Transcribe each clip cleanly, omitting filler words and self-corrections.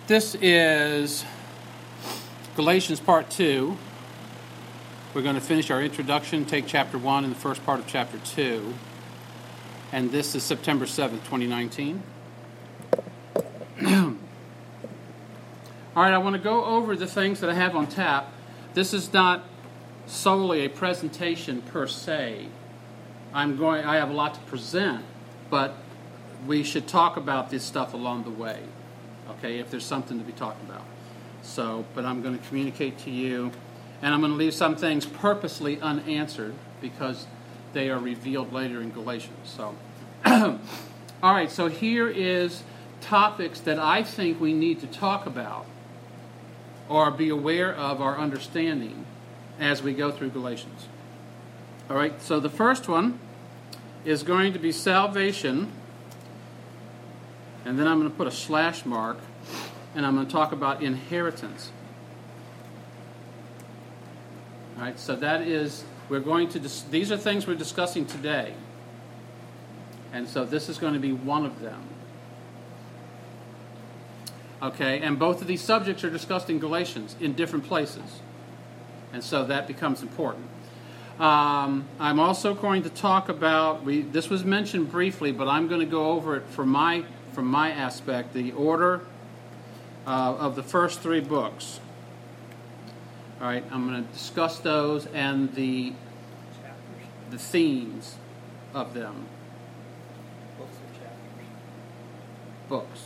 This is Galatians Part 2. We're going to finish our introduction, take Chapter 1 and the first part of Chapter 2. And this is September 7th, 2019. All right, I want to go over the things that I have on tap. This is not solely a presentation per se. I have a lot to present, but we should talk about this stuff along the way. Okay, if there's something to be talked about. But I'm going to communicate to you, and I'm going to leave some things purposely unanswered because they are revealed later in Galatians. All right, so here is topics that I think we need to talk about or be aware of our understanding as we go through Galatians. All right, so the first one is going to be salvation. And then I'm going to put a slash mark, and I'm going to talk about inheritance. All right, so that is, these are things we're discussing today. And so this is going to be one of them. Okay, and both of these subjects are discussed in Galatians in different places. And so that becomes important. I'm also going to talk about, this was mentioned briefly, but I'm going to go over it from my aspect, the order of the first three books. All right, I'm going to discuss those and the themes of them. Books or chapters? Books.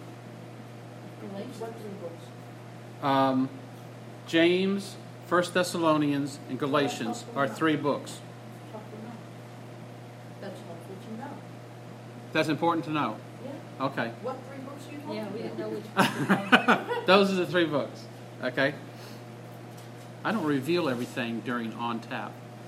What three books? James, 1 Thessalonians, and Galatians are three books. That's helpful to know. That's important to know. Yeah. Okay. What three books are you talking about? We didn't know which one. Those are the three books. Okay. I don't reveal everything during On Tap.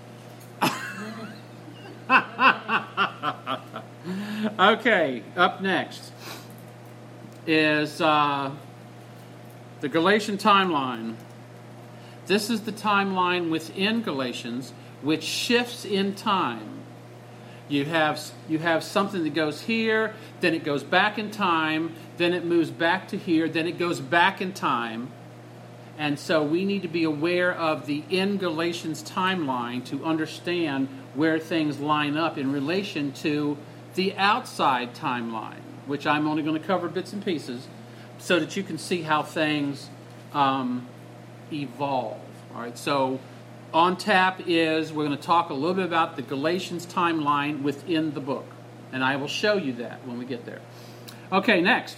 Okay. Up next is the Galatian timeline. This is the timeline within Galatians, which shifts in time. You have something that goes here, then it goes back in time, then it moves back to here, then it goes back in time. And so we need to be aware of the in Galatians timeline to understand where things line up in relation to the outside timeline, which I'm only going to cover bits and pieces so that you can see how things evolve. All right, so on tap is we're going to talk a little bit about the Galatians timeline within the book, and I will show you that when we get there. Okay, next.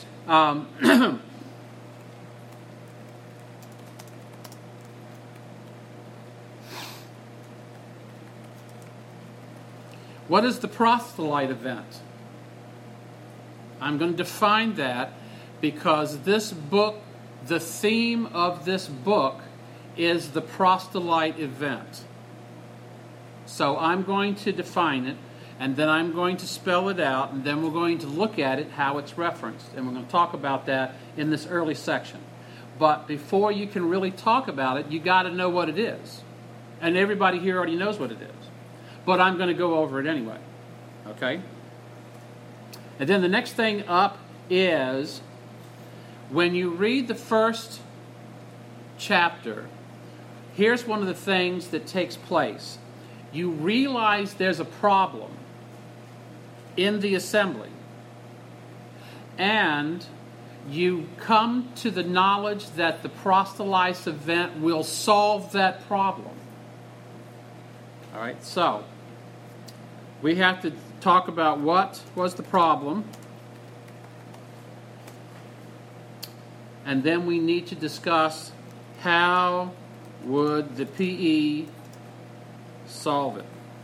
What is the proselyte event? I'm going to define that because this book, the theme of this book is the proselyte event. So I'm going to define it, and then I'm going to spell it out, and then we're going to look at it, how it's referenced. And we're going to talk about that in this early section. But before you can really talk about it, you got to know what it is. And everybody here already knows what it is. But I'm going to go over it anyway. Okay? And then the next thing up is when you read the first chapter, here's one of the things that takes place. You realize there's a problem in the assembly, and you come to the knowledge that the proselyte event will solve that problem. All right, so we have to talk about what was the problem, and then we need to discuss how would the PE solve it.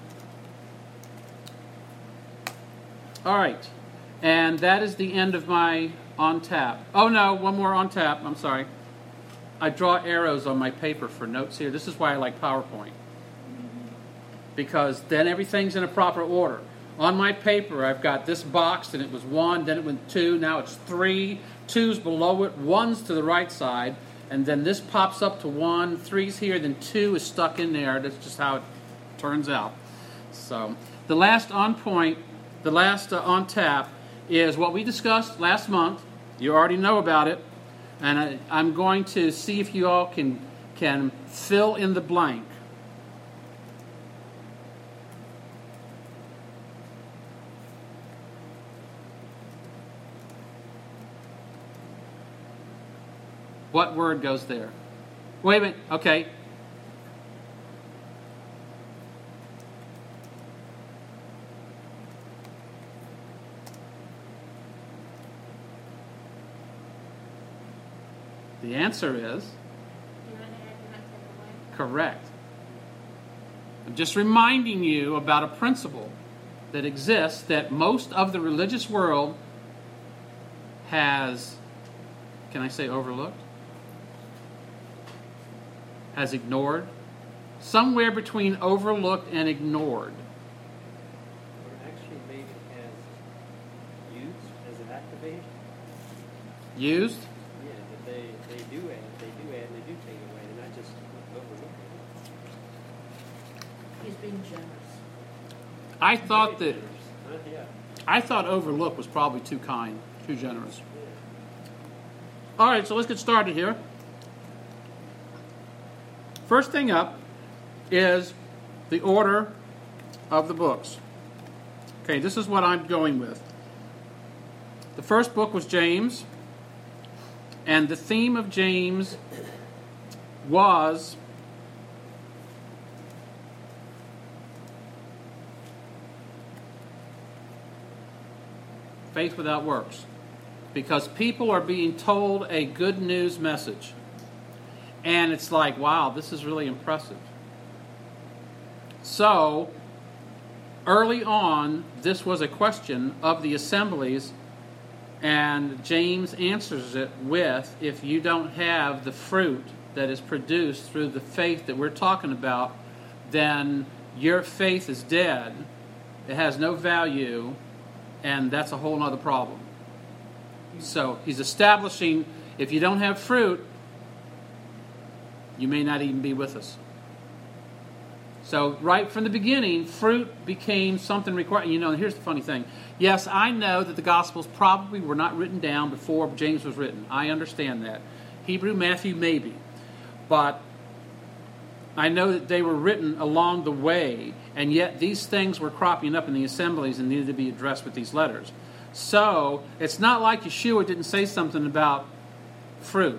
All right, and that is the end of my on tap. Oh no, one more on tap, I'm sorry. I draw arrows on my paper for notes here. This is why I like PowerPoint, because then everything's in a proper order. On my paper, I've got this box, and it was 1, then it went 2, now it's 3, 2's below it, 1's to the right side, and then this pops up to 1, 3's here, then 2 is stuck in there. That's just how it turns out. So, the last on tap is what we discussed last month. You already know about it. And I'm going to see if you all can fill in the blank. What word goes there? Wait a minute. Okay. The answer is correct. I'm just reminding you about a principle that exists that most of the religious world has, can I say overlooked? Has ignored. Somewhere between overlooked and ignored. Or actually maybe as used as an activation. Used? Yeah, that they do add, and they do take away. They're not just overlooking it. He's being generous. I thought Very that generous. Yeah. I thought overlook was probably too kind, too generous. Yeah. All right, so let's get started here. First thing up is the order of the books. Okay, this is what I'm going with. The first book was James, and the theme of James was faith without works, because people are being told a good news message. And it's like, wow, this is really impressive. So, early on, this was a question of the assemblies, and James answers it with, if you don't have the fruit that is produced through the faith that we're talking about, then your faith is dead, it has no value, and that's a whole other problem. So, he's establishing, if you don't have fruit, you may not even be with us. So right from the beginning, fruit became something required. You know, here's the funny thing. Yes, I know that the Gospels probably were not written down before James was written. I understand that. Hebrew, Matthew, maybe. But I know that they were written along the way, and yet these things were cropping up in the assemblies and needed to be addressed with these letters. So it's not like Yeshua didn't say something about fruit.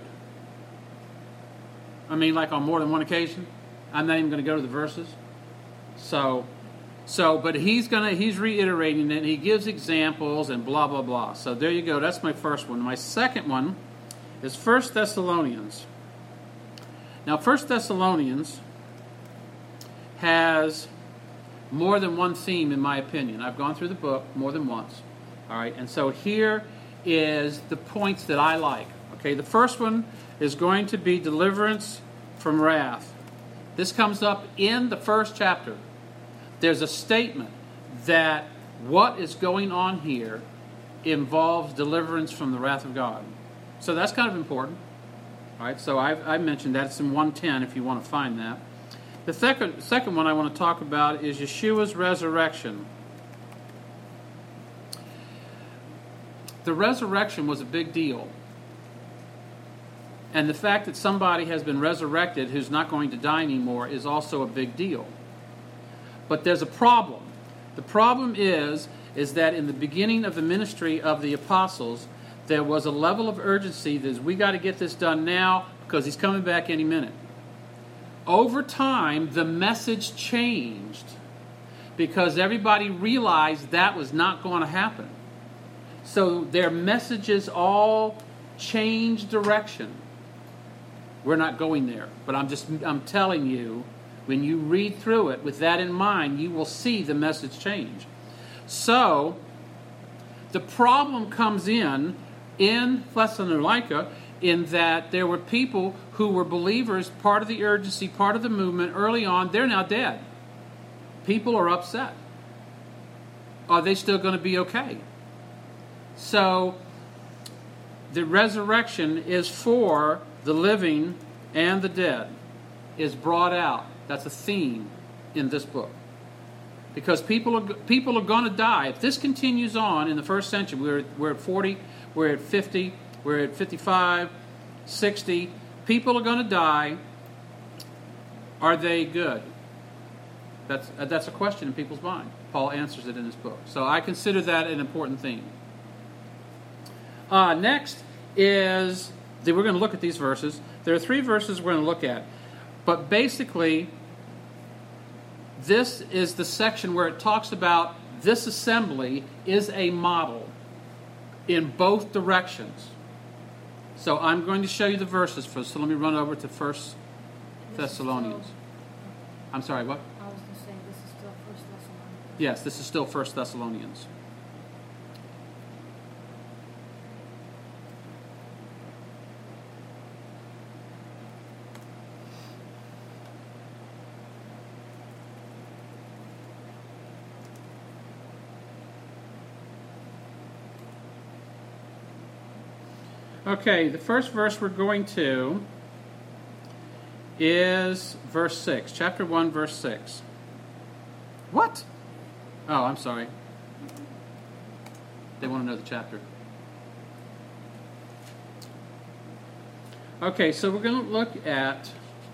I mean, like on more than one occasion. I'm not even going to go to the verses. But he's reiterating it. He gives examples and blah, blah, blah. So there you go. That's my first one. My second one is 1 Thessalonians. Now, 1 Thessalonians has more than one theme, in my opinion. I've gone through the book more than once. All right, and so here is the points that I like. Okay, the first one is going to be deliverance from wrath. This comes up in the first chapter. There's a statement that what is going on here involves deliverance from the wrath of God. So that's kind of important. All right, so I mentioned that. It's in 110 if you want to find that. The second one I want to talk about is Yeshua's resurrection. The resurrection was a big deal. And the fact that somebody has been resurrected who's not going to die anymore is also a big deal. But there's a problem. The problem is that in the beginning of the ministry of the apostles, there was a level of urgency that is, we got to get this done now because he's coming back any minute. Over time, the message changed because everybody realized that was not going to happen. So their messages all changed direction. We're not going there, but I'm telling you, when you read through it with that in mind, you will see the message change. So the problem comes in Thessalonica in that there were people who were believers, part of the urgency, part of the movement early on. They're now dead. People are upset. Are they still going to be okay? So the resurrection is for the living and the dead, is brought out. That's a theme in this book. Because people are going to die. If this continues on in the first century, we're at 40, we're at 50, we're at 55, 60. People are going to die. Are they good? That's a question in people's mind. Paul answers it in his book. So I consider that an important theme. Next is, we're going to look at these verses. There are 3 verses we're going to look at. But basically, this is the section where it talks about this assembly is a model in both directions. So I'm going to show you the verses first. So let me run over to 1 Thessalonians. I'm sorry, what? I was going to say, this is still 1 Thessalonians. Yes, this is still 1 Thessalonians. Okay, the first verse we're going to is verse 6. Chapter 1, verse 6. What? Oh, I'm sorry. They want to know the chapter. Okay, so we're going to look at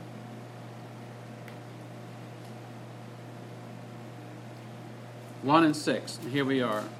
one and 6. And here we are.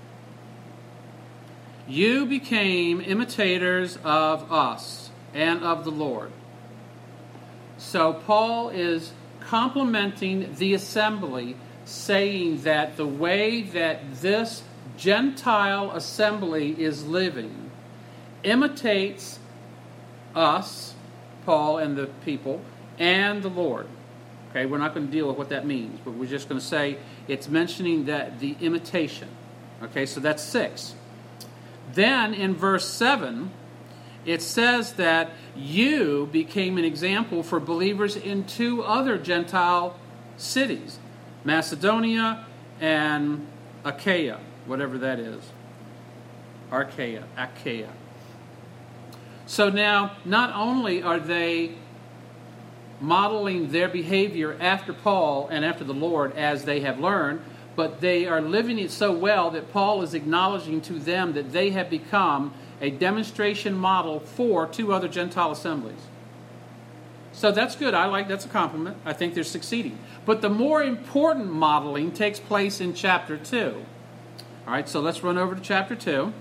You became imitators of us and of the Lord. So Paul is complimenting the assembly, saying that the way that this Gentile assembly is living imitates us, Paul and the people, and the Lord. Okay, we're not going to deal with what that means, but we're just going to say it's mentioning that the imitation. Okay, so that's 6. Then in verse 7, it says that you became an example for believers in 2 other Gentile cities, Macedonia and Achaia, whatever that is. Achaia. So now, not only are they modeling their behavior after Paul and after the Lord as they have learned, but they are living it so well that Paul is acknowledging to them that they have become a demonstration model for 2 other Gentile assemblies. So that's good. That's a compliment. I think they're succeeding. But the more important modeling takes place in chapter 2. All right, so let's run over to chapter 2.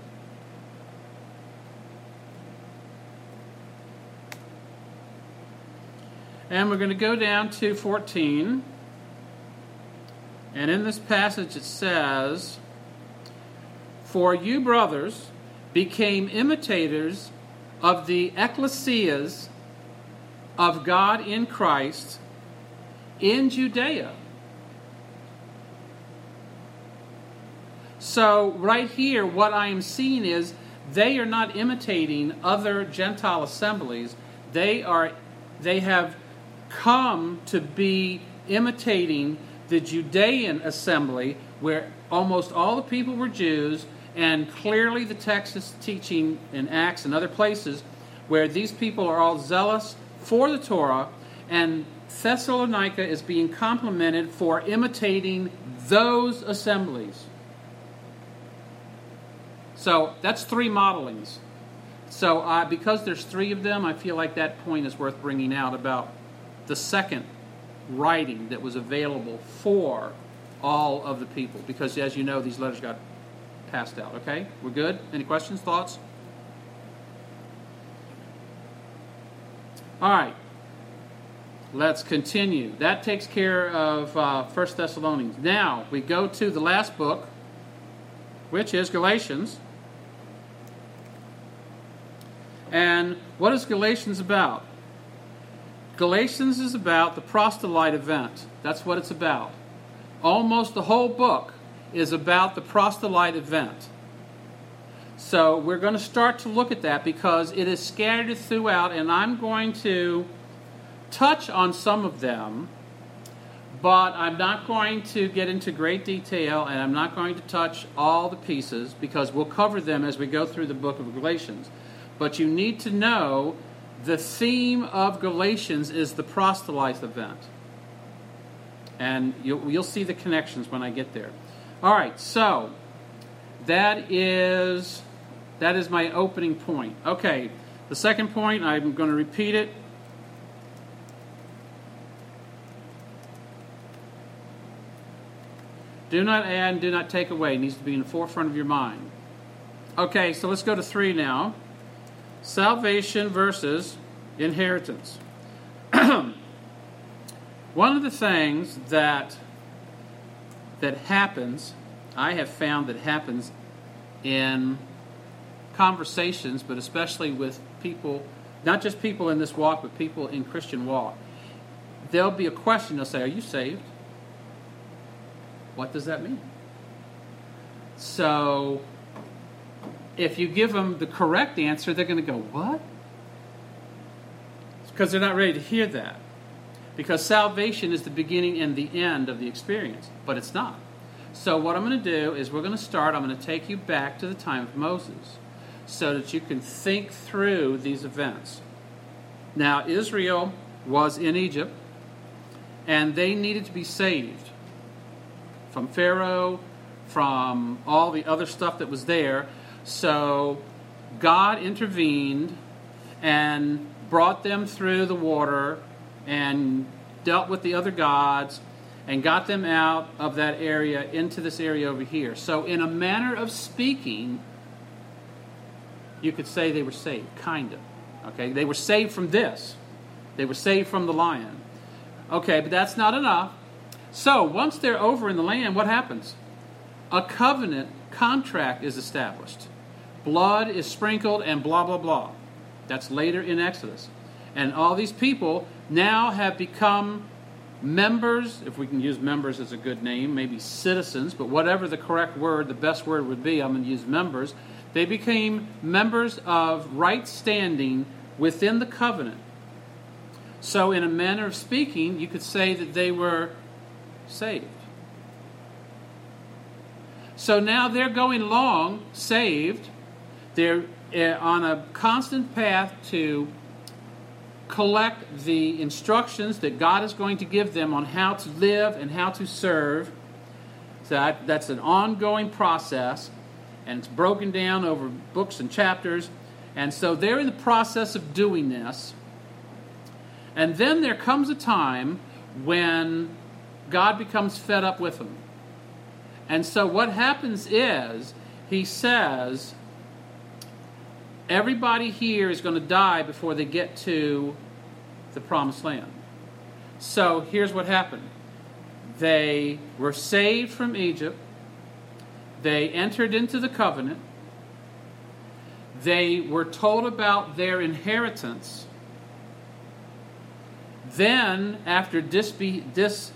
And we're going to go down to 14. And in this passage it says, "For you, brothers, became imitators of the ecclesias of God in Christ in Judea." So right here, what I am seeing is they are not imitating other Gentile assemblies. They have come to be imitating the Judean assembly, where almost all the people were Jews, and clearly the text is teaching in Acts and other places where these people are all zealous for the Torah, and Thessalonica is being complimented for imitating those assemblies. So that's 3 modelings. So because there's 3 of them, I feel like that point is worth bringing out about the second writing that was available for all of the people. Because as you know, these letters got passed out. Okay? We're good? Any questions, thoughts? All right. Let's continue. That takes care of 1 Thessalonians. Now, we go to the last book, which is Galatians. And what is Galatians about? Galatians is about the proselyte event. That's what it's about. Almost the whole book is about the proselyte event. So we're going to start to look at that because it is scattered throughout, and I'm going to touch on some of them, but I'm not going to get into great detail, and I'm not going to touch all the pieces because we'll cover them as we go through the book of Galatians. But you need to know the theme of Galatians is the proselyte event. And you'll see the connections when I get there. All right, so that is my opening point. Okay, The second point, I'm going to repeat it. Do not add, do not take away. It needs to be in the forefront of your mind. Okay, so let's go to 3 now. Salvation versus inheritance. One of the things that happens, I have found that happens in conversations, but especially with people, not just people in this walk, but people in Christian walk. There'll be a question, they'll say, are you saved? What does that mean? So, if you give them the correct answer, they're going to go, what? Because they're not ready to hear that. Because salvation is the beginning and the end of the experience, but it's not. So what I'm going to do is I'm going to take you back to the time of Moses so that you can think through these events. Now, Israel was in Egypt, and they needed to be saved from Pharaoh, from all the other stuff that was there. So God intervened and brought them through the water and dealt with the other gods and got them out of that area into this area over here. So in a manner of speaking, you could say they were saved, kind of. Okay, they were saved from this. They were saved from the lion. Okay, but that's not enough. So once they're over in the land, what happens? A covenant contract is established. Blood is sprinkled and blah, blah, blah. That's later in Exodus. And all these people now have become members, if we can use members as a good name, maybe citizens, but whatever the correct word, the best word would be, I'm going to use members. They became members of right standing within the covenant. So in a manner of speaking, you could say that they were saved. So now they're going along, saved. They're on a constant path to collect the instructions that God is going to give them on how to live and how to serve. So that's an ongoing process, and it's broken down over books and chapters. And so they're in the process of doing this. And then there comes a time when God becomes fed up with them. And so what happens is, he says, everybody here is going to die before they get to the promised land. So here's what happened. They were saved from Egypt. They entered into the covenant. They were told about their inheritance. Then, after disobedience,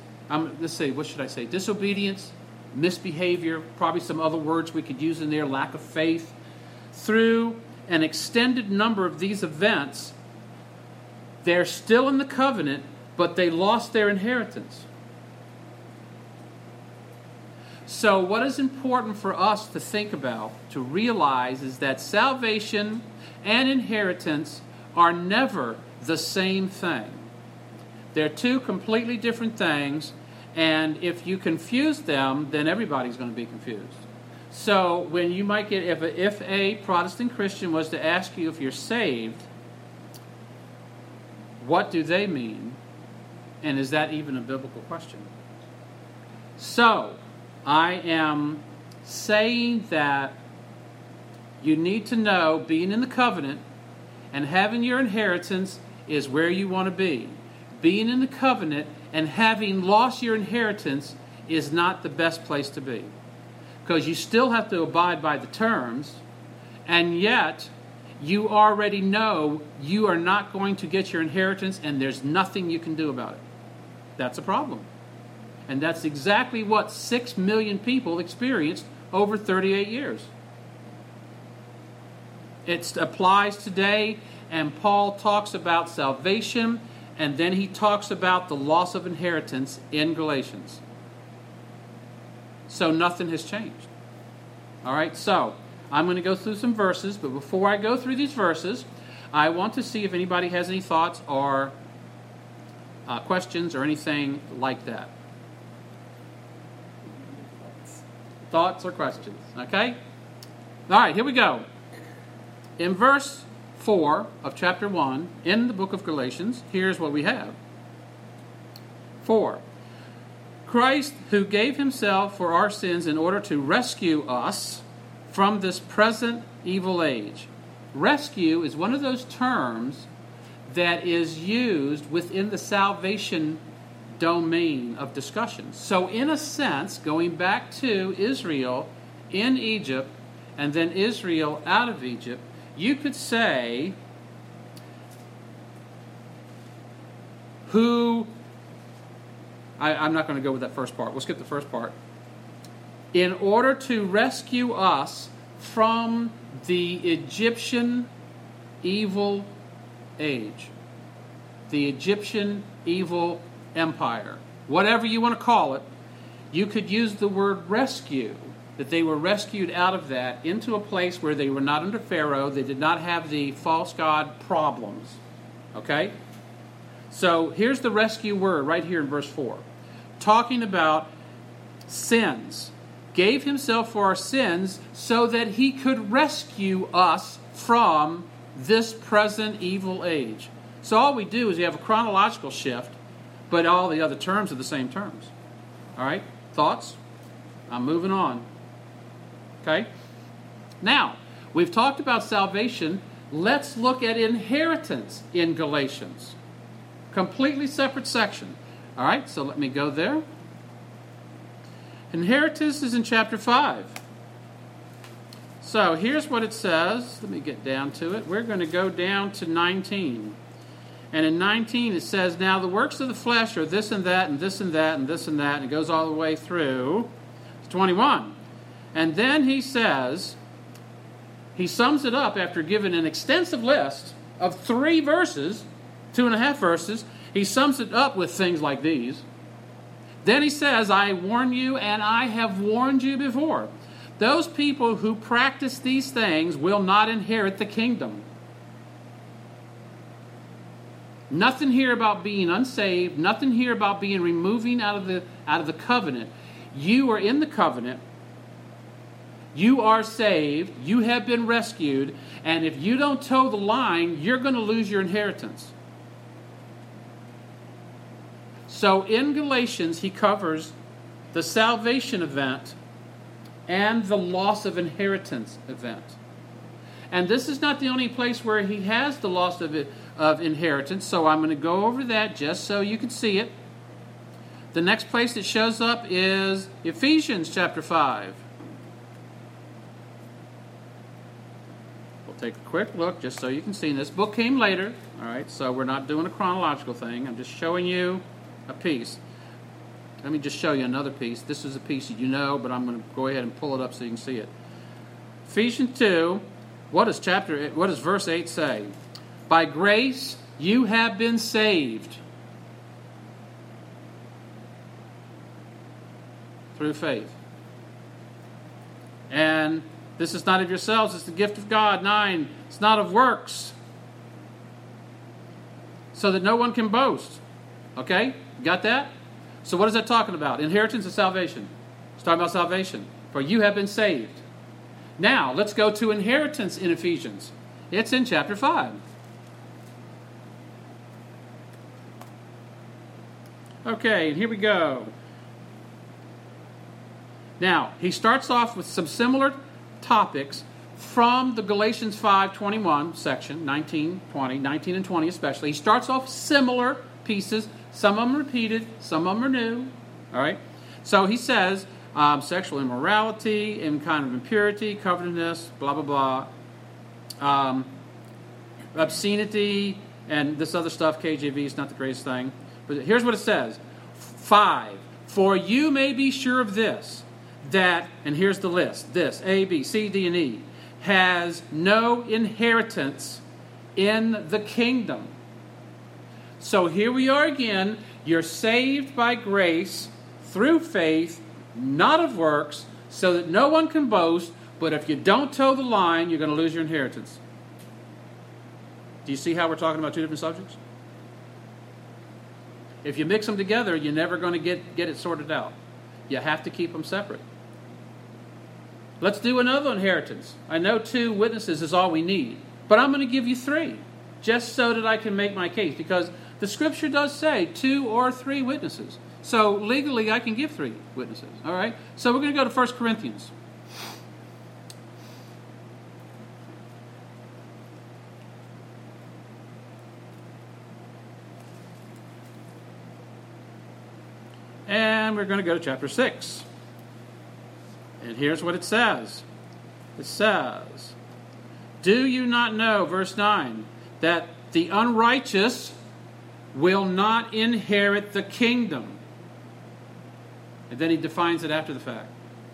misbehavior, probably some other words we could use in there, lack of faith, through an extended number of these events, they're still in the covenant, but they lost their inheritance. So what is important for us to think about, to realize, is that salvation and inheritance are never the same thing. They're two completely different things, and if you confuse them, then everybody's going to be confused. So when you might get, if a Protestant Christian was to ask you if you're saved, what do they mean? And is that even a biblical question? So, I am saying that you need to know being in the covenant and having your inheritance is where you want to be. Being in the covenant and having lost your inheritance is not the best place to be. Because you still have to abide by the terms, and yet you already know you are not going to get your inheritance and there's nothing you can do about it. That's a problem. And that's exactly what 6 million people experienced over 38 years. It applies today, and Paul talks about salvation, and then he talks about the loss of inheritance in Galatians. So nothing has changed. All right, so I'm going to go through some verses, but before I go through these verses, I want to see if anybody has any thoughts or questions or anything like that. Thoughts or questions, okay? All right, here we go. In verse 4 of chapter 1 in the book of Galatians, here's what we have. 4. Christ, who gave himself for our sins in order to rescue us from this present evil age. Rescue is one of those terms that is used within the salvation domain of discussion. So in a sense, going back to Israel in Egypt and then Israel out of Egypt, you could say I'm not going to go with that first part. We'll skip the first part. In order to rescue us from the Egyptian evil age, the Egyptian evil empire, whatever you want to call it, you could use the word rescue, that they were rescued out of that into a place where they were not under Pharaoh, they did not have the false god problems. Okay? So here's the rescue word right here in verse 4. Talking about sins. Gave himself for our sins so that he could rescue us from this present evil age. So all we do is we have a chronological shift, but all the other terms are the same terms. All right? Thoughts? I'm moving on. Okay? Now, we've talked about salvation. Let's look at inheritance in Galatians. Completely separate section. All right, so let me go there. Inheritance is in chapter 5. So here's what it says. Let me get down to it. We're going to go down to 19. And in 19 it says, now the works of the flesh are this and that and this and that and this and that. And it goes all the way through to 21. And then he says, he sums it up after giving an extensive list of 3 verses, 2.5 verses. He sums it up with things like these. Then he says, I warn you, and I have warned you before. Those people who practice these things will not inherit the kingdom. Nothing here about being unsaved. Nothing here about being removing out of the covenant. You are in the covenant. You are saved. You have been rescued. And if you don't toe the line, you're going to lose your inheritance. So in Galatians, he covers the salvation event and the loss of inheritance event. And this is not the only place where he has the loss of inheritance, so I'm going to go over that just so you can see it. The next place that shows up is Ephesians chapter 5. We'll take a quick look just so you can see. This book came later, all right, so we're not doing a chronological thing. I'm just showing you a piece. Let me just show you another piece. This is a piece that you know, but I'm going to go ahead and pull it up so you can see it. Ephesians 2, what does verse 8 say? By grace you have been saved through faith. And this is not of yourselves, it's the gift of God. 9, it's not of works, so that no one can boast. Okay? Got that? So what is that talking about? Inheritance and salvation. It's talking about salvation. For you have been saved. Now, let's go to inheritance in Ephesians. It's in chapter 5. Okay, and here we go. Now, he starts off with some similar topics from the Galatians 5:21 section, 19 and 20 especially. He starts off similar pieces. Some of them repeated, some of them are new. All right? So he says, sexual immorality, and kind of impurity, covetousness, blah, blah, blah. Obscenity, and this other stuff, KJV, is not the greatest thing. But here's what it says. 5, for you may be sure of this, that, and here's the list, this, A, B, C, D, and E, has no inheritance in the kingdom. So here we are again. You're saved by grace through faith, not of works, so that no one can boast. But if you don't toe the line, you're going to lose your inheritance. Do you see how we're talking about 2 different subjects? If you mix them together, you're never going to get it sorted out. You have to keep them separate. Let's do another inheritance. I know 2 witnesses is all we need. But I'm going to give you 3, just so that I can make my case, because the Scripture does say 2 or 3 witnesses. So legally, I can give 3 witnesses. All right? So we're going to go to 1 Corinthians. And we're going to go to chapter 6. And here's what it says. It says, do you not know, verse 9, that the unrighteous will not inherit the kingdom? And then he defines it after the fact.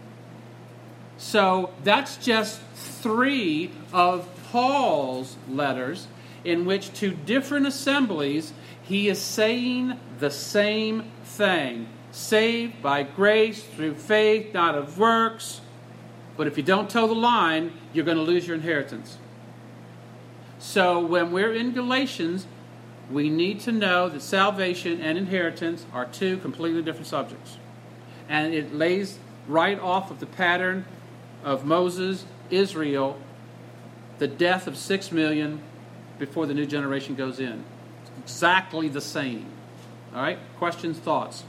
So that's just 3 of Paul's letters in which to different assemblies he is saying the same thing. Saved by grace through faith, not of works. But if you don't toe the line, you're going to lose your inheritance. So when we're in Galatians, we need to know that salvation and inheritance are 2 completely different subjects. And it lays right off of the pattern of Moses, Israel, the death of 6 million before the new generation goes in. It's exactly the same. All right? Questions, thoughts?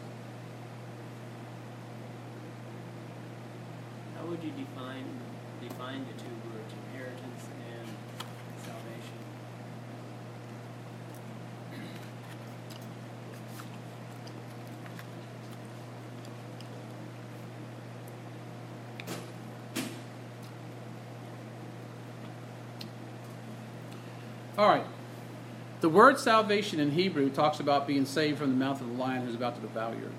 How would you define the 2 words, inheritance and salvation? All right. The word salvation in Hebrew talks about being saved from the mouth of the lion who's about to devour you.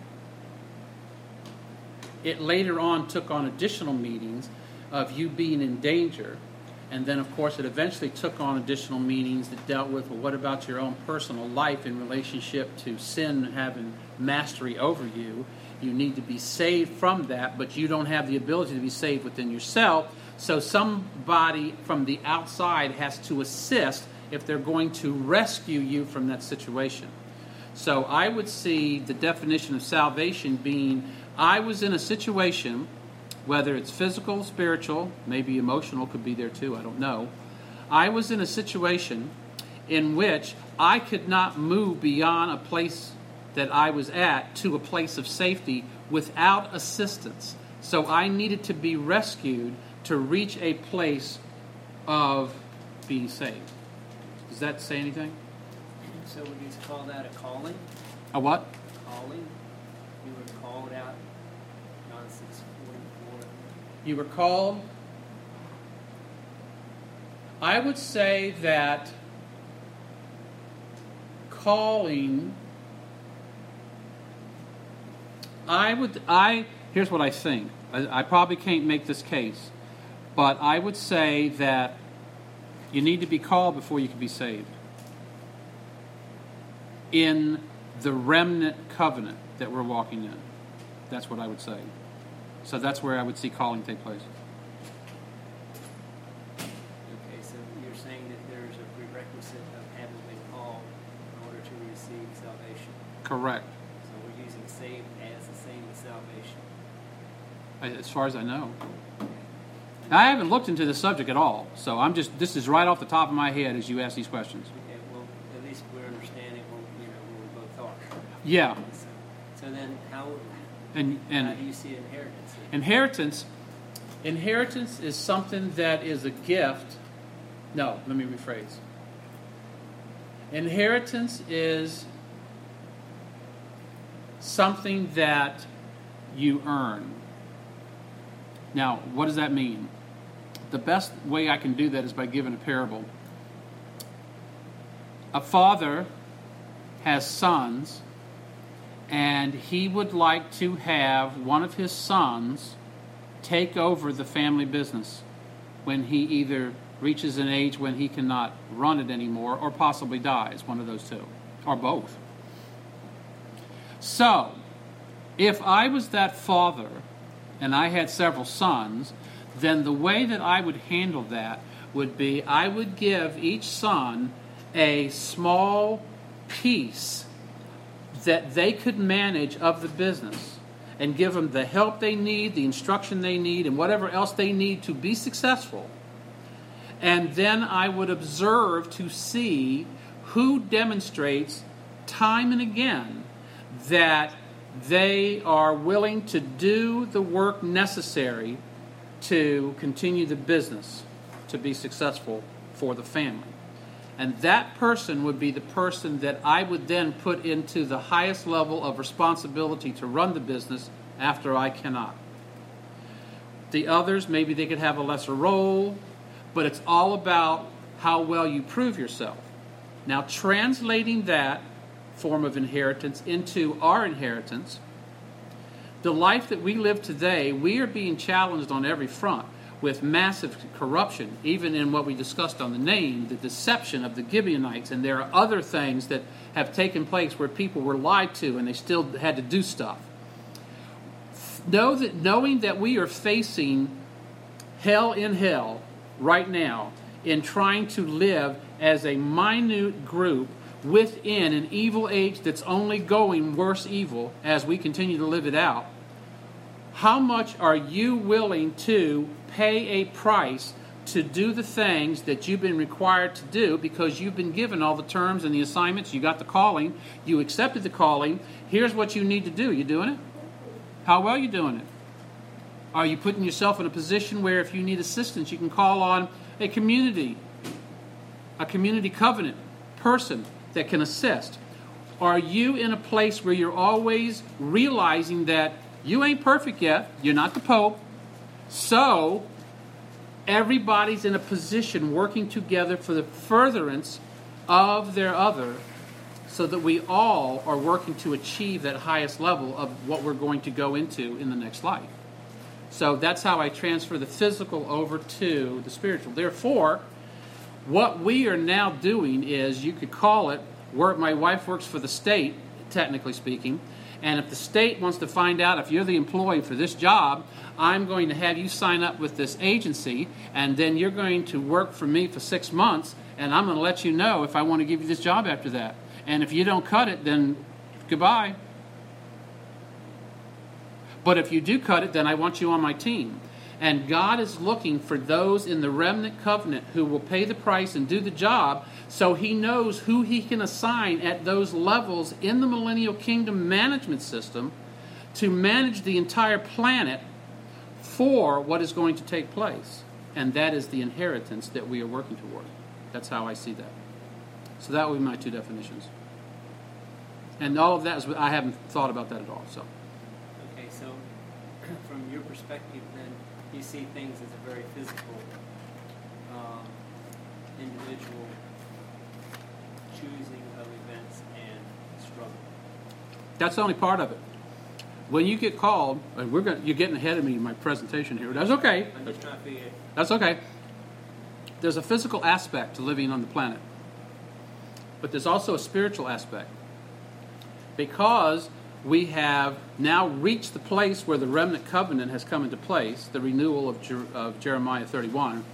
It later on took on additional meanings of you being in danger. And then, of course, it eventually took on additional meanings that dealt with, well, what about your own personal life in relationship to sin having mastery over you? You need to be saved from that, but you don't have the ability to be saved within yourself. So somebody from the outside has to assist if they're going to rescue you from that situation. So I would see the definition of salvation being, I was in a situation, whether it's physical, spiritual, maybe emotional could be there too, I don't know. I was in a situation in which I could not move beyond a place that I was at to a place of safety without assistance. So I needed to be rescued to reach a place of being saved. Does that say anything? So would you call that a calling? A what? Calling? You were called out, John 6:44. You were called. I would say that calling, here's what I think. I probably can't make this case, but I would say that you need to be called before you can be saved. In the remnant covenant that we're walking in. That's what I would say. So that's where I would see calling take place. Okay, so you're saying that there's a prerequisite of having been called in order to receive salvation. Correct. So we're using saved as the same as salvation. As far as I know. I haven't looked into this subject at all, so this is right off the top of my head as you ask these questions. Okay, well, at least we're understanding what we both are. Yeah. So then how And do you see inheritance? Inheritance is something that is a gift. No, let me rephrase. Inheritance is something that you earn. Now, what does that mean? The best way I can do that is by giving a parable. A father has sons, and he would like to have one of his sons take over the family business when he either reaches an age when he cannot run it anymore or possibly dies, one of those two, or both. So, if I was that father and I had several sons, then the way that I would handle that would be I would give each son a small piece that they could manage of the business and give them the help they need, the instruction they need, and whatever else they need to be successful. And then I would observe to see who demonstrates time and again that they are willing to do the work necessary to continue the business, to be successful for the family. And that person would be the person that I would then put into the highest level of responsibility to run the business after I cannot. The others, maybe they could have a lesser role, but it's all about how well you prove yourself. Now, translating that form of inheritance into our inheritance, the life that we live today, we are being challenged on every front with massive corruption, even in what we discussed on the name, the deception of the Gibeonites, and there are other things that have taken place where people were lied to and they still had to do stuff. Knowing that we are facing hell in hell right now in trying to live as a minute group within an evil age that's only going worse evil as we continue to live it out, how much are you willing to pay a price to do the things that you've been required to do because you've been given all the terms and the assignments, you got the calling, you accepted the calling, here's what you need to do. You doing it? How well are you doing it? Are you putting yourself in a position where if you need assistance, you can call on a community covenant person that can assist? Are you in a place where you're always realizing that you ain't perfect yet, you're not the Pope, so everybody's in a position working together for the furtherance of their other, so that we all are working to achieve that highest level of what we're going to go into in the next life. So that's how I transfer the physical over to the spiritual. Therefore, what we are now doing is, you could call it, my wife works for the state, technically speaking, and if the state wants to find out if you're the employee for this job, I'm going to have you sign up with this agency, and then you're going to work for me for 6 months, and I'm going to let you know if I want to give you this job after that. And if you don't cut it, then goodbye. But if you do cut it, then I want you on my team. And God is looking for those in the remnant covenant who will pay the price and do the job, so He knows who He can assign at those levels in the millennial kingdom management system to manage the entire planet for what is going to take place. And that is the inheritance that we are working toward. That's how I see that. So that would be my two definitions. And all of that is, I haven't thought about that at all. So. Okay, so from your perspective, then, you see things as a very physical, individual choosing of events and struggle. That's only part of it. When you get called, and you're getting ahead of me in my presentation here. That's okay. I'm just trying to figure it. That's okay. There's a physical aspect to living on the planet. But there's also a spiritual aspect. Because we have now reached the place where the remnant covenant has come into place, the renewal of Jeremiah 31,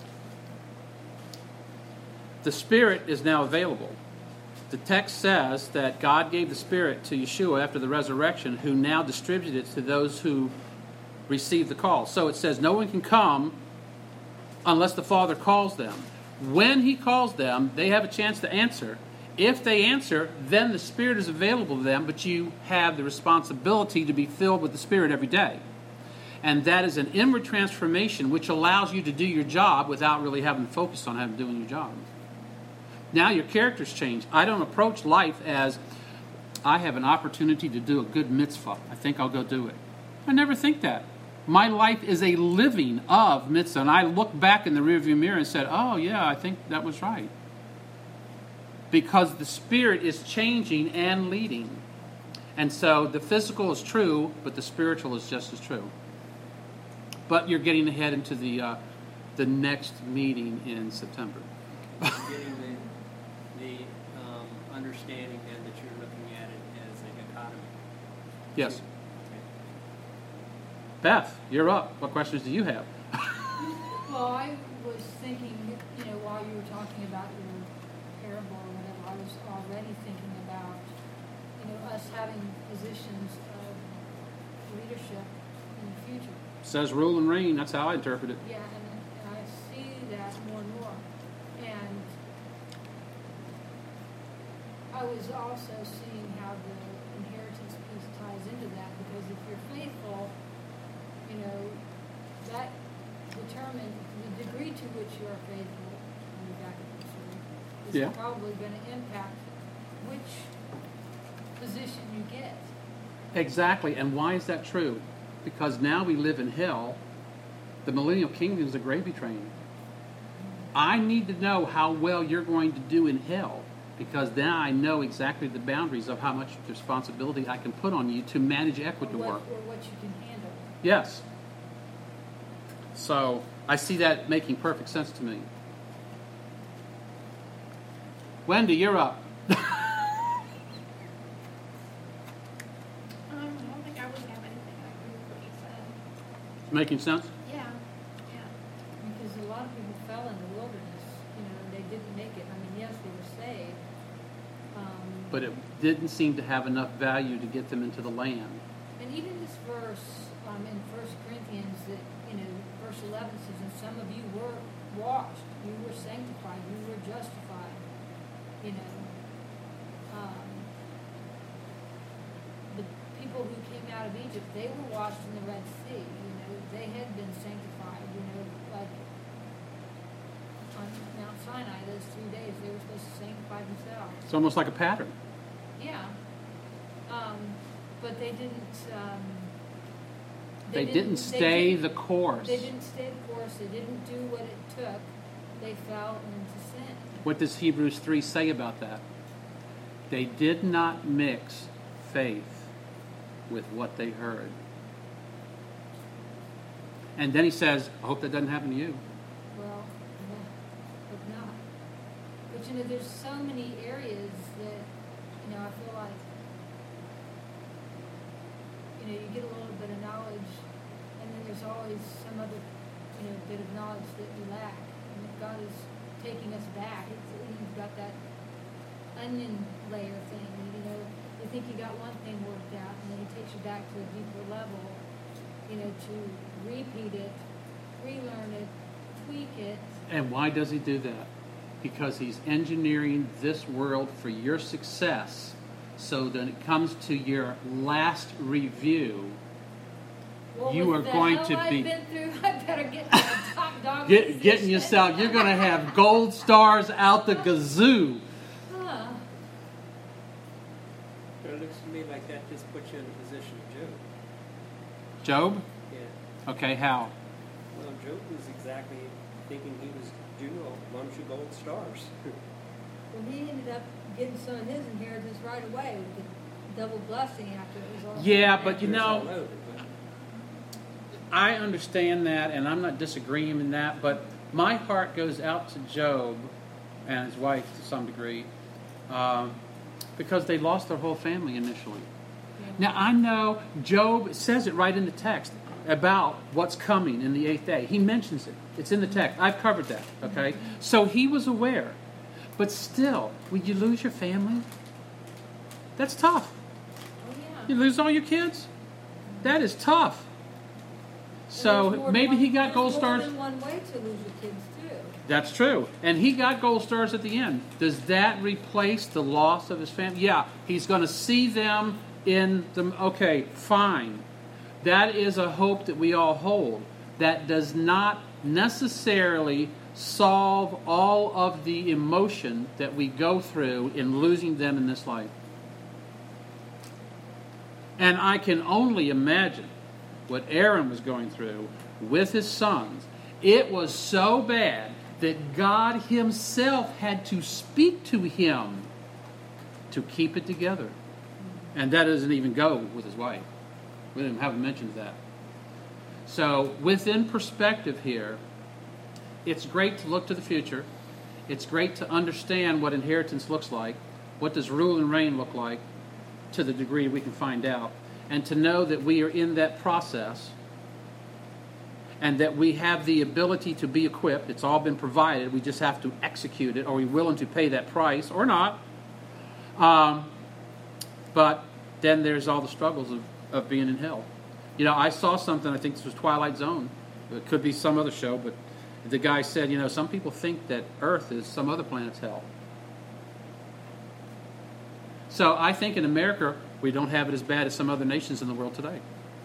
the Spirit is now available. The text says that God gave the Spirit to Yeshua after the resurrection, who now distributed it to those who received the call. So it says no one can come unless the Father calls them. When He calls them, they have a chance to answer. If they answer, then the Spirit is available to them, but you have the responsibility to be filled with the Spirit every day. And that is an inward transformation which allows you to do your job without really having to focus on doing your job. Now your character's change. I don't approach life as, I have an opportunity to do a good mitzvah. I think I'll go do it. I never think that. My life is a living of mitzvah. And I look back in the rearview mirror and said, oh yeah, I think that was right. Because the Spirit is changing and leading. And so the physical is true, but the spiritual is just as true. But you're getting ahead into the next meeting in September. Getting the understanding then that you're looking at it as a dichotomy. Yes. Okay. Beth, you're up. What questions do you have? Well, I was thinking, while you were talking about your parable or whatever, I was already thinking about, us having positions of leadership in the future. Says rule and reign. That's how I interpret it. Yeah, and I see that more and more. I was also seeing how the inheritance piece ties into that, because if you're faithful, that determines the degree to which you are faithful. Let me back up this way. Is probably going to impact which position you get. Exactly. And why is that true? Because now we live in hell. The millennial kingdom is a gravy train. I need to know how well you're going to do in hell, because then I know exactly the boundaries of how much responsibility I can put on you to manage Ecuador. Or what you can handle. Yes. So I see that making perfect sense to me. Wendy, you're up. I don't think I would have anything. I agree with what you said. Making sense? Yeah. Because a lot of people fell in the wilderness, they didn't make it. I mean, yes, they were saved. But it didn't seem to have enough value to get them into the land. And even this verse in 1 Corinthians, that verse 11 says, "And some of you were washed, you were sanctified, you were justified." The people who came out of Egypt, they were washed in the Red Sea. They had been sanctified. Like on Mount Sinai, those 3 days, they were supposed to sanctify themselves. It's almost like a pattern. Yeah. But they didn't. They didn't stay the course. They didn't stay the course. They didn't do what it took. They fell into sin. What does Hebrews 3 say about that? They did not mix faith with what they heard. And then he says, I hope that doesn't happen to you. Well, hope not. But there's so many areas that, I feel like, you get a little bit of knowledge, and then there's always some other, bit of knowledge that we lack. And if God is taking us back, He's got that onion layer thing. You think you got one thing worked out, and then He takes you back to a deeper level, to repeat it, relearn it, tweak it. And why does He do that? Because He's engineering this world for your success, so that it comes to your last review, you are going to be been through, I better get to the top dog. Getting yourself. You're going to have gold stars out the gazoo. But it looks to me like that just puts you in the position of Job. Job? Yeah. Okay, how? Well, Job was exactly thinking he was due a bunch of gold stars. Well, he ended up getting some of his inheritance right away with the double blessing after it was all. Yeah, but over. I understand that, and I'm not disagreeing in that, but my heart goes out to Job and his wife to some degree, because they lost their whole family initially. Yeah. Now, I know Job says it right in the text about what's coming in the 8th day. He mentions it. It's in the text. I've covered that, okay? So he was aware. But still, would you lose your family? That's tough. Oh, yeah. You lose all your kids? That is tough. So maybe he got gold stars. There's more than one way to lose your kids, too. That's true. And he got gold stars at the end. Does that replace the loss of his family? Yeah, he's going to see them in the... Okay, fine. That is a hope that we all hold. That does not necessarily solve all of the emotion that we go through in losing them in this life. And I can only imagine what Aaron was going through with his sons. It was so bad that God Himself had to speak to him to keep it together. And that doesn't even go with his wife. We haven't mentioned that. So, within perspective here, it's great to look to the future. It's great to understand what inheritance looks like. What does rule and reign look like, to the degree we can find out. And to know that we are in that process, and that we have the ability to be equipped. It's all been provided. We just have to execute it. Are we willing to pay that price or not? But then there's all the struggles of being in hell. I saw something, I think this was Twilight Zone. It could be some other show, but the guy said, some people think that Earth is some other planet's hell. So I think in America, we don't have it as bad as some other nations in the world today.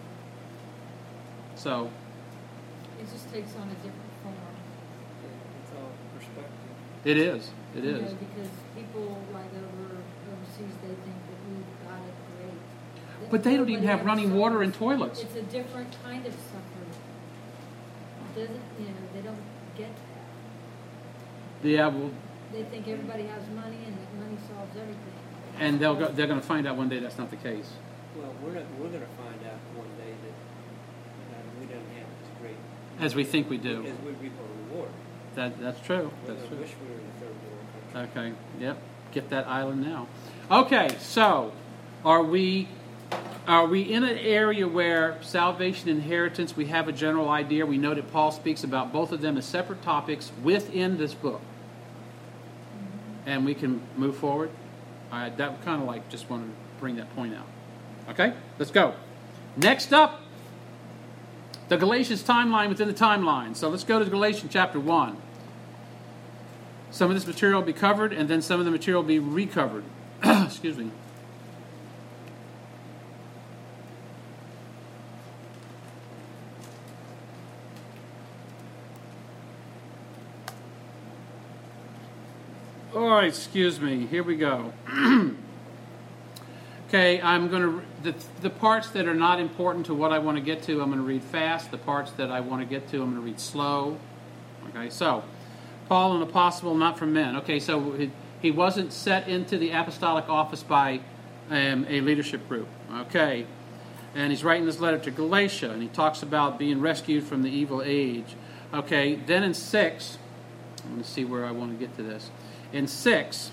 So, It just takes on a different form. It's all perspective. it is. It You is. know, because people like overseas, they think that we've got it great. But they don't even Nobody have ever running water and suffers. toilets. It's a different kind of suffering. It doesn't, they don't get that. Yeah, well, They think everybody has money and that money solves everything. and they're going to find out one day that's not the case. Well, we're going to find out one day that we don't have as great As we think we do. as we reap a reward. That's true. Well, That's I true. wish we were in a third world country. Okay. Yep. Get that island now. Okay. So, are we in an area where salvation and inheritance? We have a general idea. We know that Paul speaks about both of them as separate topics within this book, and we can move forward. All right. That kind of like just wanted to bring that point out. Okay. Let's go. Next up, the Galatians timeline within the timeline. So let's go to Galatians chapter 1. Some of this material will be covered, and then some of the material will be recovered. Excuse me. All right, excuse me. Here we go. Okay, I'm going to the parts that are not important to what I want to get to, I'm going to read fast. The parts that I want to get to, I'm going to read slow. Okay, so Paul, an apostle, not from men. Okay, so he wasn't set into the apostolic office by a leadership group. Okay, and he's writing this letter to Galatia, and he talks about being rescued from the evil age. Okay, then in 6, let me see where I want to get to this. In 6,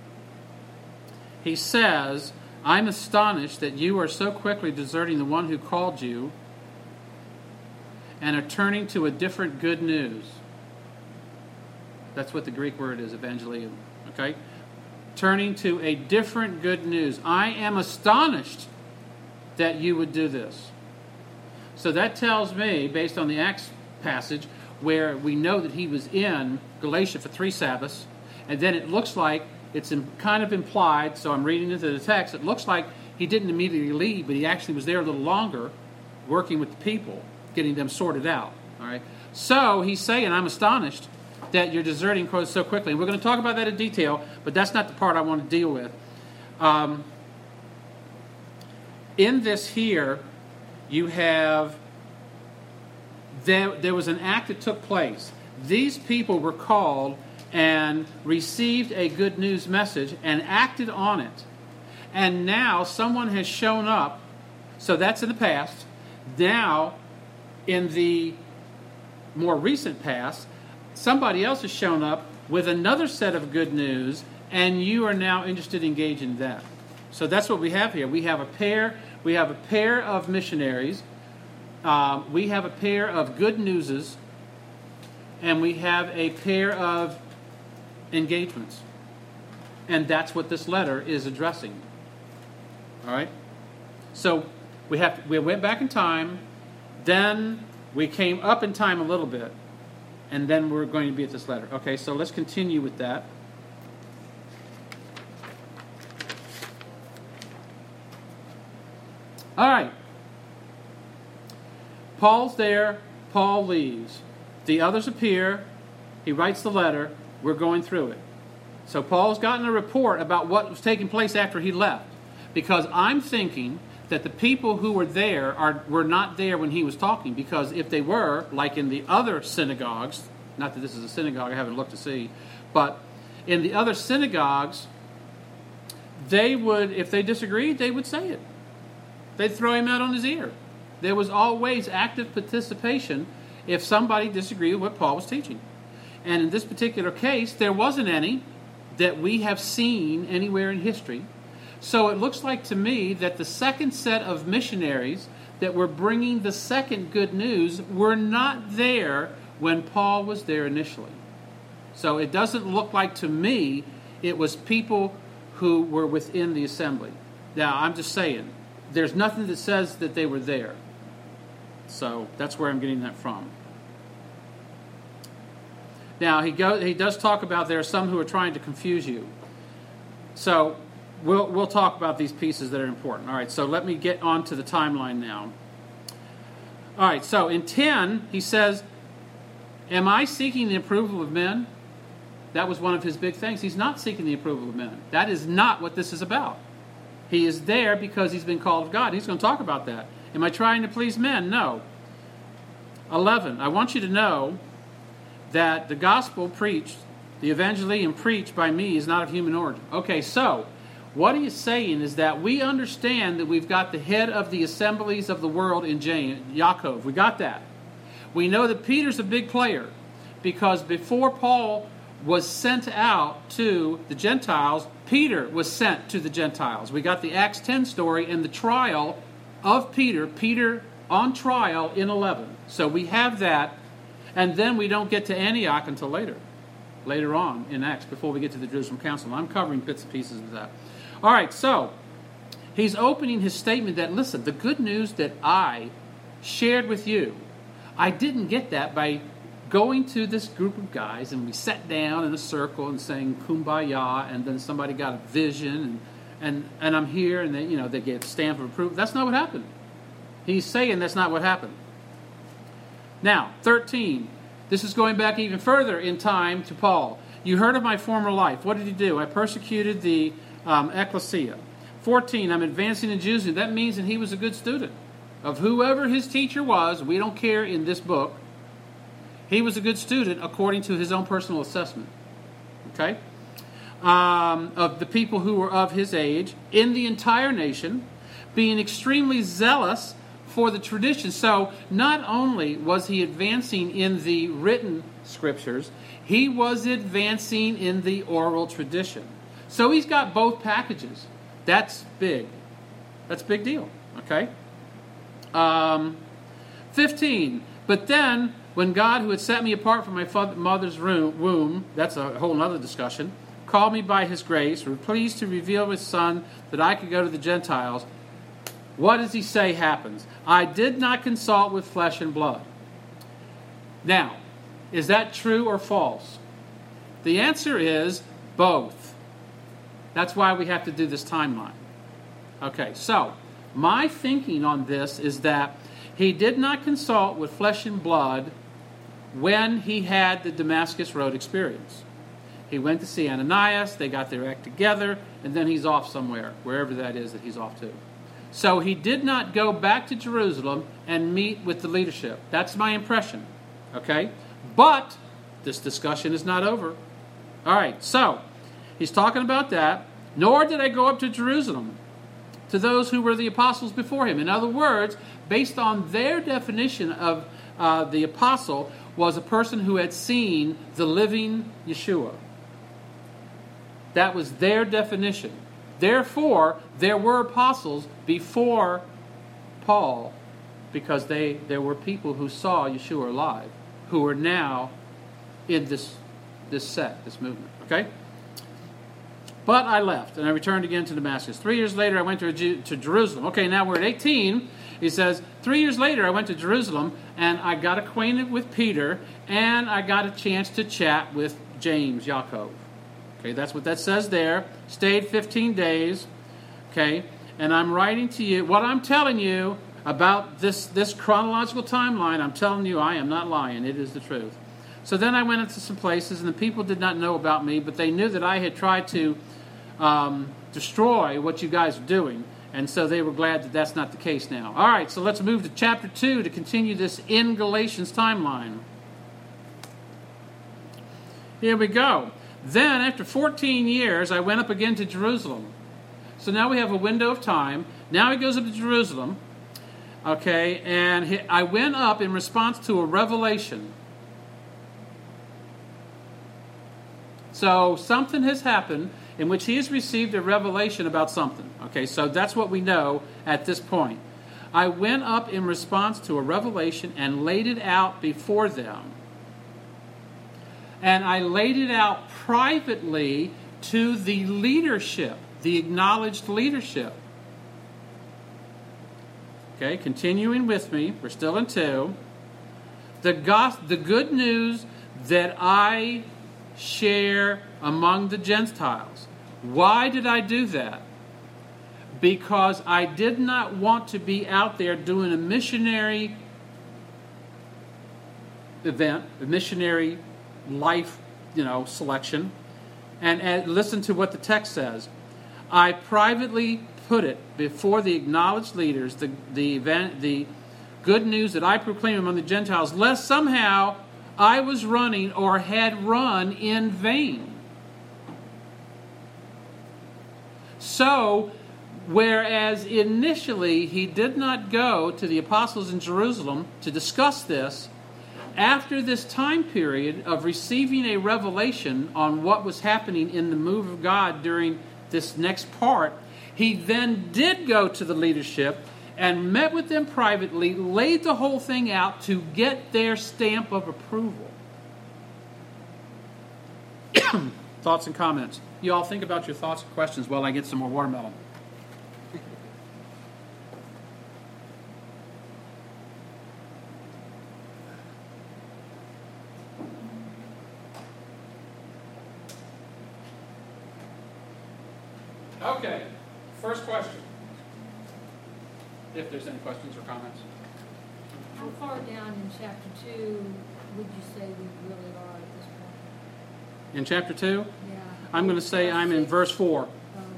he says, I'm astonished that you are so quickly deserting the one who called you and are turning to a different good news. That's what the Greek word is, evangelium. Okay? Turning to a different good news. I am astonished that you would do this. So that tells me, based on the Acts passage, where we know that he was in Galatia for 3 Sabbaths, and then it looks like it's kind of implied, so I'm reading into the text, it looks like he didn't immediately leave, but he actually was there a little longer, working with the people, getting them sorted out. All right. So he's saying, I'm astonished that you're deserting so quickly. And we're going to talk about that in detail, but that's not the part I want to deal with. In this here, you have, there was an act that took place. These people were called and received a good news message and acted on it. And now someone has shown up, so that's in the past. Now, in the more recent past, somebody else has shown up with another set of good news, and you are now interested in engaging that. So that's what we have here. We have a pair of missionaries, we have a pair of good newses, and we have a pair of engagements. And that's what this letter is addressing. All right? So we went back in time, then we came up in time a little bit, and then we're going to be at this letter. Okay, so let's continue with that. All right. Paul's there. Paul leaves. The others appear. He writes the letter. We're going through it. So Paul's gotten a report about what was taking place after he left. Because I'm thinking that the people who were there were not there when he was talking. Because if they were, like in the other synagogues, not that this is a synagogue, I haven't looked to see, but in the other synagogues, they would, if they disagreed, they would say it. They'd throw him out on his ear. There was always active participation if somebody disagreed with what Paul was teaching. And in this particular case, there wasn't any that we have seen anywhere in history. So it looks like to me that the second set of missionaries that were bringing the second good news were not there when Paul was there initially. So it doesn't look like to me it was people who were within the assembly. Now, I'm just saying, there's nothing that says that they were there. So that's where I'm getting that from. Now, he does talk about there are some who are trying to confuse you. So we'll talk about these pieces that are important. All right, so let me get on to the timeline now. All right, so in 10, he says, am I seeking the approval of men? That was one of his big things. He's not seeking the approval of men. That is not what this is about. He is there because he's been called of God. He's going to talk about that. Am I trying to please men? No. 11, I want you to know that the gospel preached, the evangelium preached by me is not of human origin. Okay, so what he is saying is that we understand that we've got the head of the assemblies of the world in James, Yaakov. We got that. We know that Peter's a big player because before Paul was sent out to the Gentiles, Peter was sent to the Gentiles. We got the Acts 10 story and the trial of Peter on trial in 11. So we have that, and then we don't get to Antioch until later on in Acts, before we get to the Jerusalem Council. I'm covering bits and pieces of that. All right, so he's opening his statement that, listen, the good news that I shared with you, I didn't get that by going to this group of guys and we sat down in a circle and sang Kumbaya, and then somebody got a vision and I'm here, and they get a stamp of approval. That's not what happened. He's saying that's not what happened. Now, 13. This is going back even further in time to Paul. You heard of my former life. What did he do? I persecuted the ecclesia. 14. I'm advancing in Judaism. That means that he was a good student of whoever his teacher was. We don't care in this book. He was a good student according to his own personal assessment. Okay? Of the people who were of his age in the entire nation, being extremely zealous for the tradition. So not only was he advancing in the written scriptures, he was advancing in the oral tradition. So he's got both packages. That's big. That's a big deal. Okay? 15. But then, when God, who had set me apart from my mother's womb, that's a whole other discussion, called me by his grace, was pleased to reveal his Son that I could go to the Gentiles, what does he say happens? I did not consult with flesh and blood. Now, is that true or false? The answer is both. That's why we have to do this timeline. Okay, so my thinking on this is that he did not consult with flesh and blood when he had the Damascus Road experience. He went to see Ananias, they got their act together, and then he's off somewhere, wherever that is that he's off to. So he did not go back to Jerusalem and meet with the leadership. That's my impression. Okay? But this discussion is not over. All right, so he's talking about that. Nor did I go up to Jerusalem to those who were the apostles before him. In other words, based on their definition of the apostle, was a person who had seen the living Yeshua. That was their definition. Therefore, there were apostles before Paul, because there were people who saw Yeshua alive, who are now in this movement. Okay? But I left, and I returned again to Damascus. 3 years later, I went to Jerusalem. Okay, now we're at 18. He says, 3 years later, I went to Jerusalem, and I got acquainted with Peter, and I got a chance to chat with James, Yaakov. Okay, that's what that says there. Stayed 15 days. Okay, and I'm writing to you. What I'm telling you about this chronological timeline, I'm telling you, I am not lying. It is the truth. So then I went into some places, and the people did not know about me, but they knew that I had tried to destroy what you guys are doing. And so they were glad that that's not the case now. All right, so let's move to chapter 2 to continue this in Galatians timeline. Here we go. Then, after 14 years, I went up again to Jerusalem. So now we have a window of time. Now he goes up to Jerusalem. Okay, and I went up in response to a revelation. So something has happened in which he has received a revelation about something. Okay, so that's what we know at this point. I went up in response to a revelation and laid it out before them. And I laid it out privately to the leadership, the acknowledged leadership. Okay, continuing with me, we're still in 2. The good news that I share among the Gentiles. Why did I do that? because I did not want to be out there doing a missionary event, a missionary life, selection. And listen to what the text says. I privately put it before the acknowledged leaders, the good news that I proclaim among the Gentiles, lest somehow I was running or had run in vain. So, whereas initially he did not go to the apostles in Jerusalem to discuss this, after this time period of receiving a revelation on what was happening in the move of God during this next part, he then did go to the leadership and met with them privately, laid the whole thing out to get their stamp of approval. Thoughts and comments? You all think about your thoughts and questions while I get some more watermelon. Okay, first question. If there's any questions or comments. How far down in chapter 2 would you say we really are at this point? In chapter 2, Yeah. I'm going to say I'm in verse 4.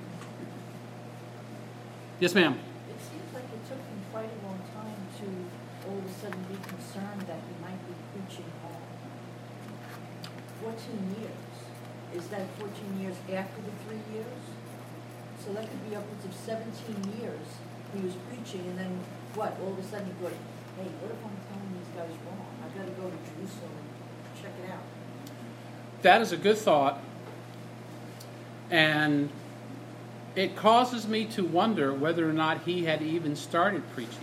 Yes, ma'am. It seems like it took him quite a long time to all of a sudden be concerned that he might be preaching home. 14 years. Is that 14 years after the 3 years? So that could be upwards of 17 years he was preaching, and then what? All of a sudden he thought, hey, what if I'm telling these guys wrong? I've got to go to Jerusalem and check it out. That is a good thought. And it causes me to wonder whether or not he had even started preaching.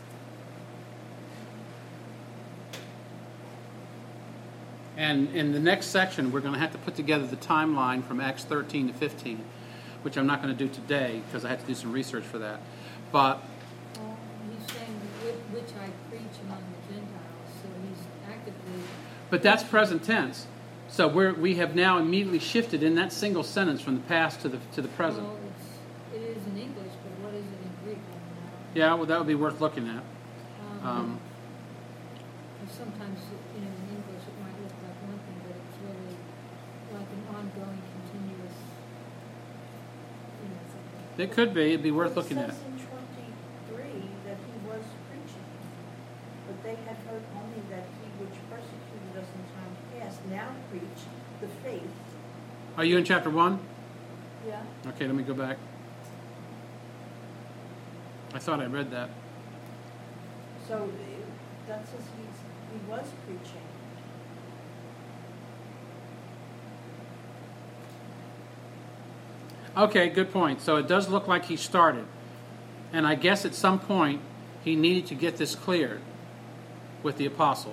And in the next section, we're going to have to put together the timeline from Acts 13 to 15, which I'm not going to do today because I have to do some research for that. But Well, he's saying which I preach among the Gentiles, so he's actively. But that's present tense. So we have now immediately shifted in that single sentence from the past to the present. Well, it is in English, but what is it in Greek? Yeah, well, that would be worth looking at. Sometimes, in English it might look like one thing, but it's really like an ongoing, continuous, something. It could be. It'd be worth looking at. It says in 23 that he was preaching, but they had heard only that he which persecuted us in times past now preach the faith. Are you in chapter 1? Yeah. Okay, let me go back. I thought I read that. So that says he was preaching. Okay, good point. So it does look like he started. And I guess at some point he needed to get this cleared with the apostles.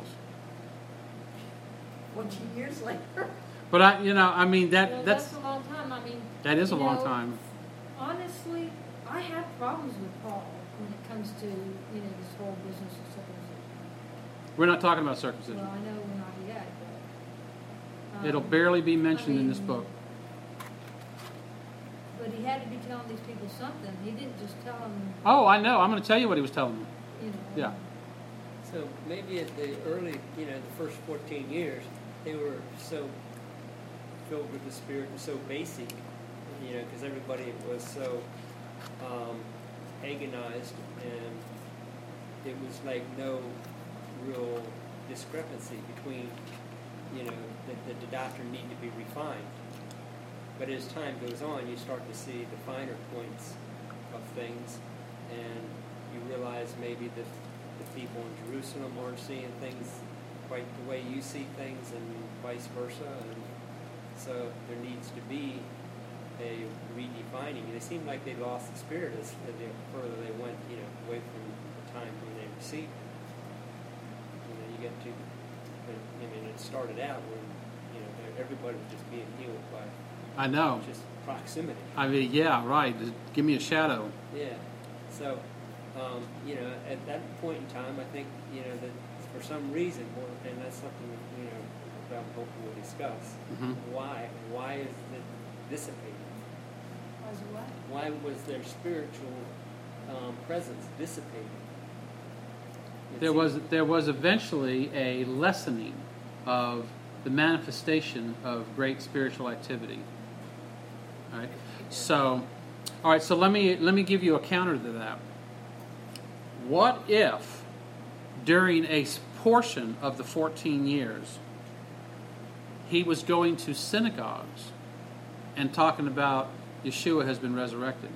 14 years later. But that's Well, that's a long time. that is a long time. Honestly, I have problems with Paul when it comes to this whole business of circumcision. We're not talking about circumcision. Well, I know we're not yet, but It'll barely be mentioned in this book. But he had to be telling these people something. He didn't just tell them. Oh, I know. I'm going to tell you what he was telling them. Yeah. So maybe at the early, the first 14 years, they were so filled with the Spirit and so basic, because everybody was so agonized, and it was like no real discrepancy between, that the doctrine needed to be refined. But as time goes on, you start to see the finer points of things, and you realize maybe that the people in Jerusalem aren't seeing things quite the way you see things, and vice versa. And so there needs to be a redefining. It seemed like they lost the spirit as the further they went, away from the time when they received it. You get to, it started out when, everybody was just being healed by. I know. Just proximity. Yeah, right. Just give me a shadow. Yeah. So, at that point in time, I think, that for some reason, and that's something, that I'm hoping we'll discuss, Mm-hmm. why is it dissipating? Was what? Why was their spiritual presence dissipated? There was eventually a lessening of the manifestation of great spiritual activity. All right. So let me give you a counter to that. What if during a portion of the 14 years he was going to synagogues and talking about Yeshua has been resurrected?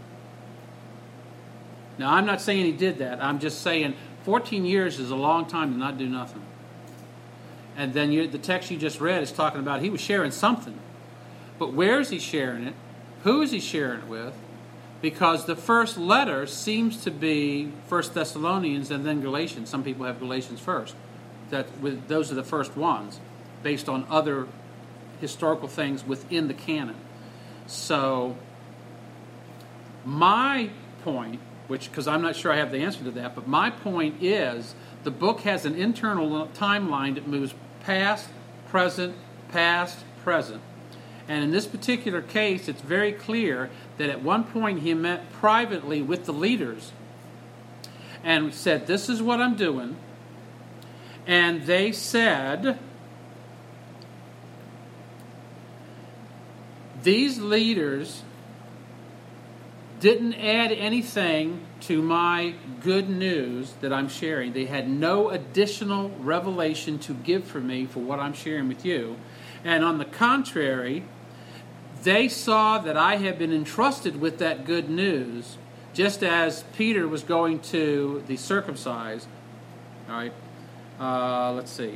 Now, I'm not saying he did that. I'm just saying 14 years is a long time to not do nothing. And then the text you just read is talking about he was sharing something. But where is he sharing it? Who is he sharing it with? Because the first letter seems to be 1 Thessalonians and then Galatians. Some people have Galatians first. Those are the first ones, based on other historical things within the canon. So, my point, because I'm not sure I have the answer to that, but my point is the book has an internal timeline that moves past, present, and in this particular case, it's very clear that at one point he met privately with the leaders and said, this is what I'm doing. And they said, these leaders didn't add anything to my good news that I'm sharing. They had no additional revelation to give for me for what I'm sharing with you. And on the contrary, they saw that I had been entrusted with that good news, just as Peter was going to the circumcised. All right, let's see.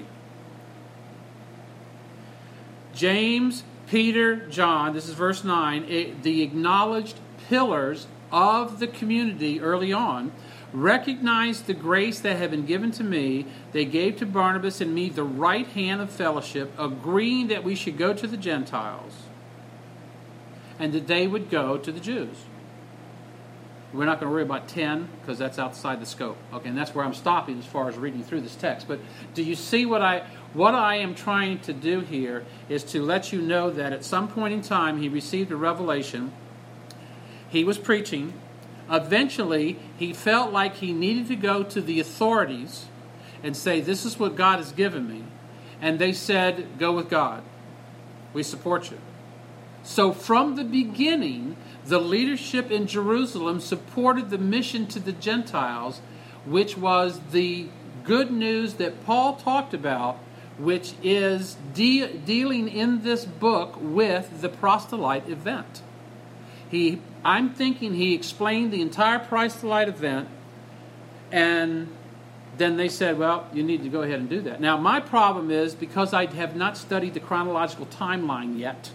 James, Peter, John, this is verse 9, the acknowledged pillars of the community early on, recognized the grace that had been given to me. They gave to Barnabas and me the right hand of fellowship, agreeing that we should go to the Gentiles and that they would go to the Jews. We're not going to worry about 10 because that's outside the scope. Okay, and that's where I'm stopping as far as reading through this text. But do you see what I am trying to do here is to let you know that at some point in time he received a revelation. He was preaching. Eventually, he felt like he needed to go to the authorities and say, this is what God has given me. And they said, go with God. We support you. So from the beginning, the leadership in Jerusalem supported the mission to the Gentiles, which was the good news that Paul talked about, which is dealing in this book with the proselyte event. I'm thinking he explained the entire proselyte event, and then they said, well, you need to go ahead and do that. Now, my problem is, because I have not studied the chronological timeline yet,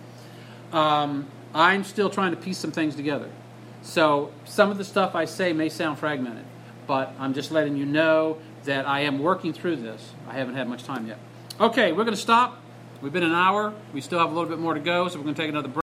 I'm still trying to piece some things together. So some of the stuff I say may sound fragmented, but I'm just letting you know that I am working through this. I haven't had much time yet. Okay, we're going to stop. We've been an hour. We still have a little bit more to go, so we're going to take another break.